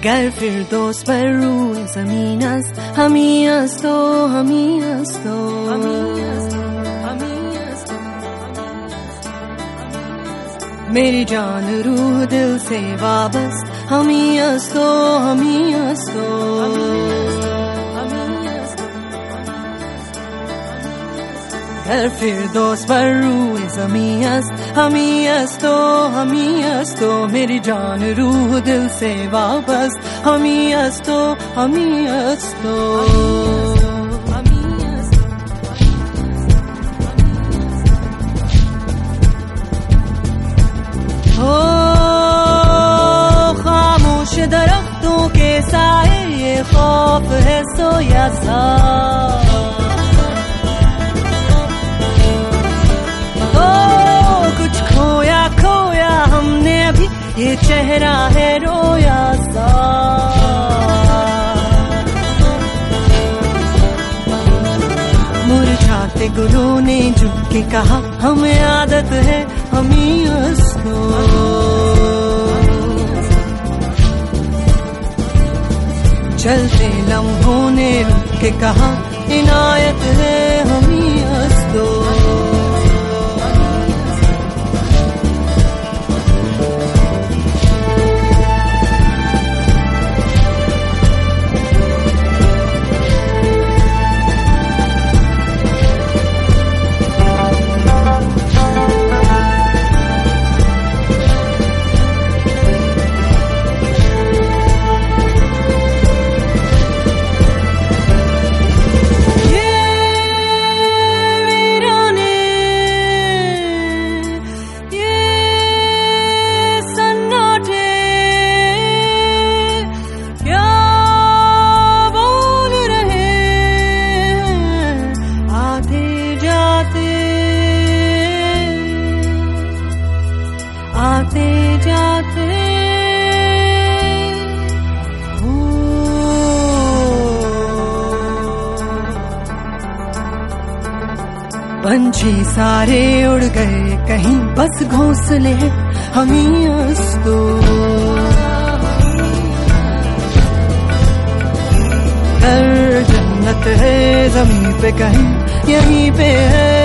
گر فردوس بر روی زمین است، همی است و همی است و मेरी जान रूह दिल से वाबस्त हमी अस्तो हमी अस्तो घर फिरदौस पर रूह ज़मी अस्त हमी अस्तो मेरी जान रूह दिल से वाबस्त हमी अस्तो हमी अस्तो दरख्तों के साए ये खौफ है सोया सा कुछ खोया खोया हमने अभी ये चेहरा है रोया सा मुरझाते गुलों ने झुक के कहा हमें आदत है हमी अस्तो चलते लम्हों ने रुक के कहा इनायत है हमी अस्तो आते जाते पंछी सारे उड़ गए कहीं बस घोंसले हमी अस्तो घर जन्नत है ज़मीन पे कहीं यहीं पे है